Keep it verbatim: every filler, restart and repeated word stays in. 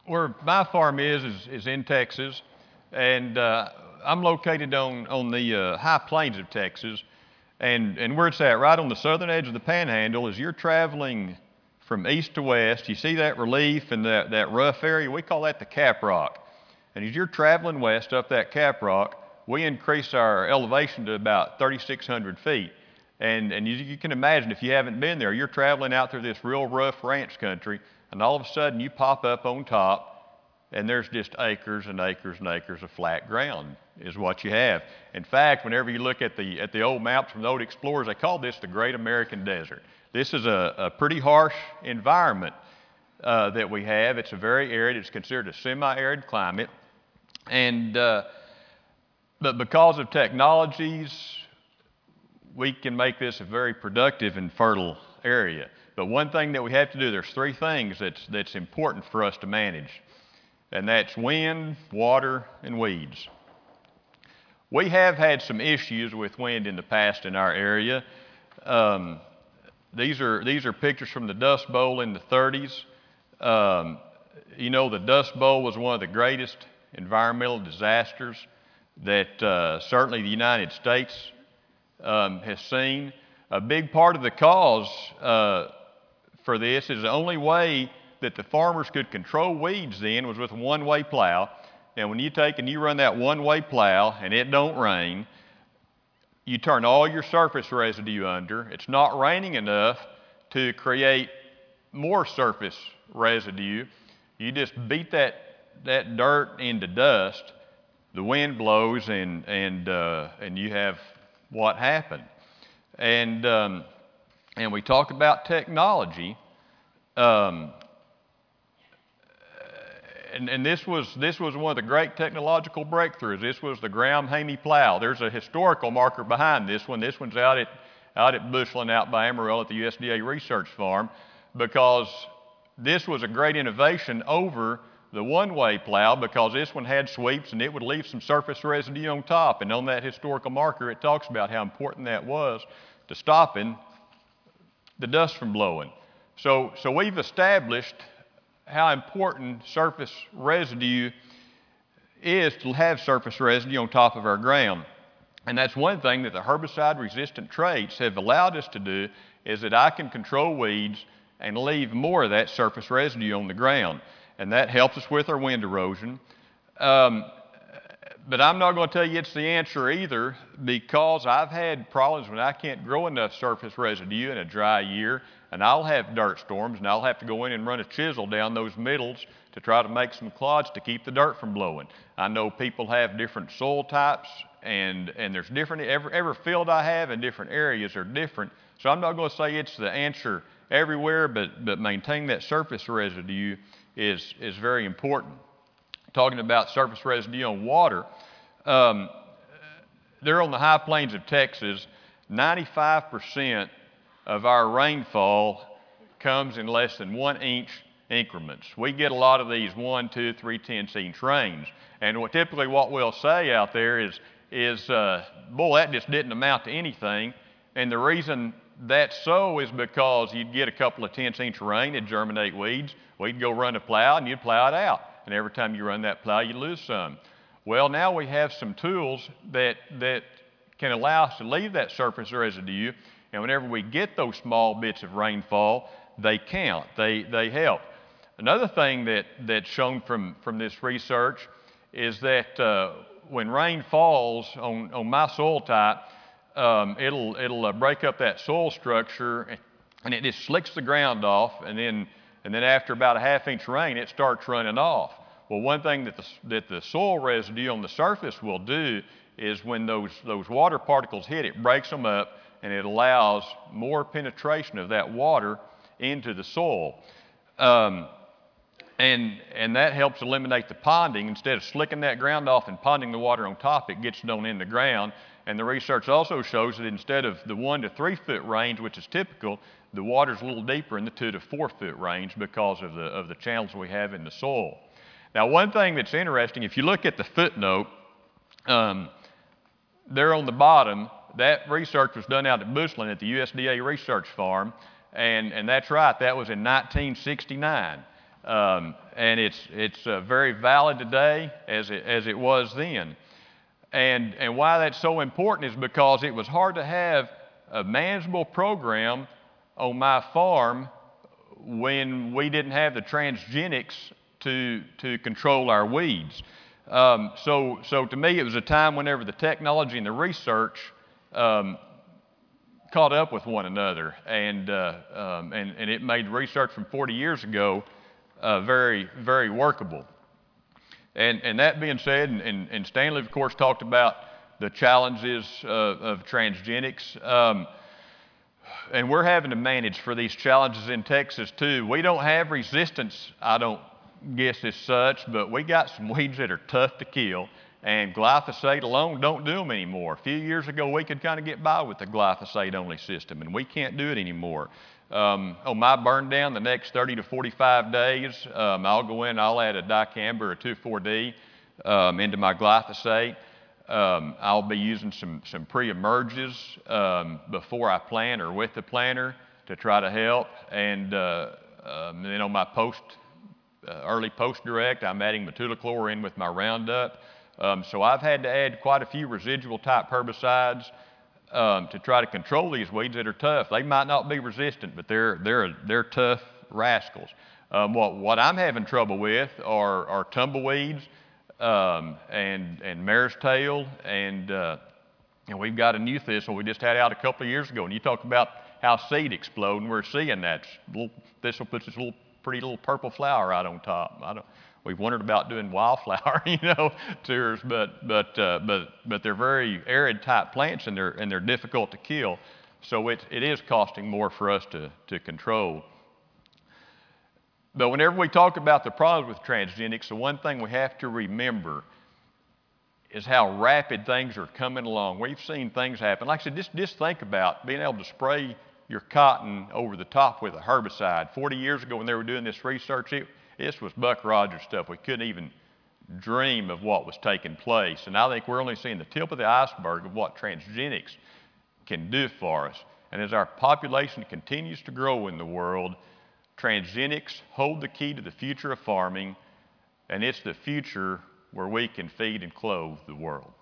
where my farm is, is, is in Texas, and uh, I'm located on, on the uh, high plains of Texas, and, and where it's at, right on the southern edge of the Panhandle, as you're traveling from east to west, you see that relief and that, that rough area, we call that the Cap Rock. And as you're traveling west up that Cap Rock, we increase our elevation to about thirty-six hundred feet. And, and you, you can imagine, if you haven't been there, you're traveling out through this real rough ranch country, and all of a sudden you pop up on top, and there's just acres and acres and acres of flat ground is what you have. In fact, whenever you look at the, at the old maps from the old explorers, they call this the Great American Desert. This is a, a pretty harsh environment uh, that we have. It's a very arid, it's considered a semi-arid climate. And, uh, but because of technologies, we can make this a very productive and fertile area. But one thing that we have to do, there's three things that's, that's important for us to manage, and that's wind, water, and weeds. We have had some issues with wind in the past in our area. Um, these are, these are pictures from the Dust Bowl in the thirties. Um, you know, the Dust Bowl was one of the greatest environmental disasters that uh, certainly the United States Um, has seen. A big part of the cause uh, for this is the only way that the farmers could control weeds then was with a one-way plow. Now when you take and you run that one-way plow and it don't rain, you turn all your surface residue under. It's not raining enough to create more surface residue. You just beat that, that dirt into dust, the wind blows, and, and, uh, and you have what happened. And, um, and we talk about technology. Um, and and this, was, this was one of the great technological breakthroughs. This was the Graham-Hamey plow. There's a historical marker behind this one. This one's out at, out at Bushland, out by Amarillo at the U S D A Research Farm, because this was a great innovation over the one-way plow, because this one had sweeps and it would leave some surface residue on top. And on that historical marker, it talks about how important that was to stopping the dust from blowing. So, so we've established how important surface residue is to have surface residue on top of our ground. And that's one thing that the herbicide-resistant traits have allowed us to do, is that I can control weeds and leave more of that surface residue on the ground. And that helps us with our wind erosion. Um, but I'm not going to tell you it's the answer either, because I've had problems when I can't grow enough surface residue in a dry year, and I'll have dirt storms, and I'll have to go in and run a chisel down those middles to try to make some clods to keep the dirt from blowing. I know people have different soil types, and, and there's different, every, every field I have in different areas are different. So I'm not going to say it's the answer everywhere, but, but maintaining that surface residue is, is very important. Talking about surface residue on water, um, they're on the high plains of Texas. ninety-five percent of our rainfall comes in less than one inch increments. We get a lot of these one, two, three tenths inch rains. And what, typically what we'll say out there is, is uh, boy, that just didn't amount to anything. And the reason that's so is because you'd get a couple of tenths inch rain, it'd germinate weeds. We'd go run a plow and you'd plow it out. And every time you run that plow, you lose some. Well, now we have some tools that, that can allow us to leave that surface residue. And whenever we get those small bits of rainfall, they count, they, they help. Another thing that, that's shown from, from this research is that uh, when rain falls on, on my soil type, um, it'll, it'll uh, break up that soil structure, and it just slicks the ground off, and then, and then after about a half inch rain, it starts running off. Well, one thing that the, that the soil residue on the surface will do is when those, those water particles hit, it breaks them up, and it allows more penetration of that water into the soil. Um, and, and that helps eliminate the ponding. Instead of slicking that ground off and ponding the water on top, it gets down in the ground. And the research also shows that instead of the one to three foot range, which is typical, the water's a little deeper in the two to four foot range because of the, of the channels we have in the soil. Now, one thing that's interesting, if you look at the footnote, um, there on the bottom, that research was done out at Bushland at the U S D A Research Farm, and, and that's right, that was in nineteen sixty-nine. Um, and it's, it's uh, very valid today as it, as it was then. And, and why that's so important is because it was hard to have a manageable program on my farm when we didn't have the transgenics to, to control our weeds. Um, so, so to me, it was a time whenever the technology and the research um, caught up with one another, and, uh, um, and, and it made research from forty years ago uh, very, very workable. And, and that being said, and, and, and Stanley, of course, talked about the challenges uh, of transgenics. Um, and we're having to manage for these challenges in Texas, too. We don't have resistance, I don't guess as such, but we got some weeds that are tough to kill. And glyphosate alone don't do them anymore. A few years ago, we could kind of get by with the glyphosate-only system, and we can't do it anymore. Um, on my burn down, the next thirty to forty-five days, um, I'll go in, I'll add a dicamba or a two four D um, into my glyphosate. Um, I'll be using some, some pre-emerges um, before I plant or with the planter to try to help. And uh, um, then on my post, uh, early post-direct, I'm adding metolachlor in with my Roundup. Um, so I've had to add quite a few residual type herbicides um, to try to control these weeds that are tough. They might not be resistant, but they're, they're, they're tough rascals. Um, what, what I'm having trouble with are, are tumbleweeds um, and, and mare's tail, and, uh, and we've got a new thistle we just had out a couple of years ago. And you talk about how seed explode, and we're seeing that. Little thistle puts this little pretty little purple flower right on top. I don't, We've wondered about doing wildflower, you know, tours, but but uh, but but they're very arid type plants, and they're and they're difficult to kill. So it it is costing more for us to to control. But whenever we talk about the problems with transgenics, the one thing we have to remember is how rapid things are coming along. We've seen things happen. Like I said, just just think about being able to spray your cotton over the top with a herbicide. Forty years ago, when they were doing this research, it This was Buck Rogers stuff. We couldn't even dream of what was taking place. And I think we're only seeing the tip of the iceberg of what transgenics can do for us. And as our population continues to grow in the world, transgenics hold the key to the future of farming, and it's the future where we can feed and clothe the world.